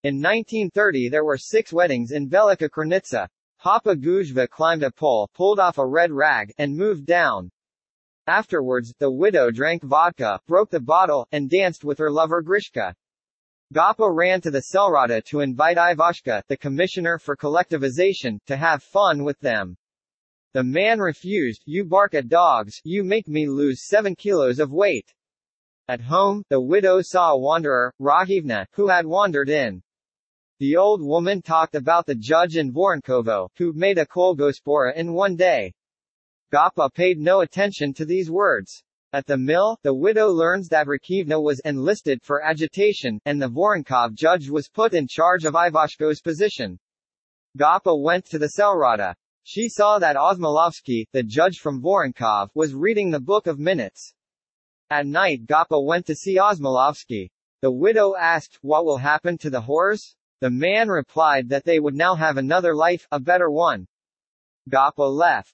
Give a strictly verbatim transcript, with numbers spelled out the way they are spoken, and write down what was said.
In nineteen thirty there were six weddings in Velika Krnitsa. Papa Guzhva climbed a pole, pulled off a red rag, and moved down. Afterwards, the widow drank vodka, broke the bottle, and danced with her lover Grishka. Gapa ran to the Selrada to invite Ivashka, the commissioner for collectivization, to have fun with them. The man refused. "You bark at dogs, you make me lose seven kilos of weight." At home, the widow saw a wanderer, Rahivna, who had wandered in. The old woman talked about the judge in Voronkovo, who made a Kolgospora in one day. Gapa paid no attention to these words. At the mill, the widow learns that Rakivna was enlisted for agitation, and the Voronkov judge was put in charge of Ivashko's position. Gapa went to the Selrada. She saw that Osmolovsky, the judge from Voronkov, was reading the book of minutes. At night Gapa went to see Osmolovsky. The widow asked, "What will happen to the whores?" The man replied that they would now have another life, a better one. Gapa left.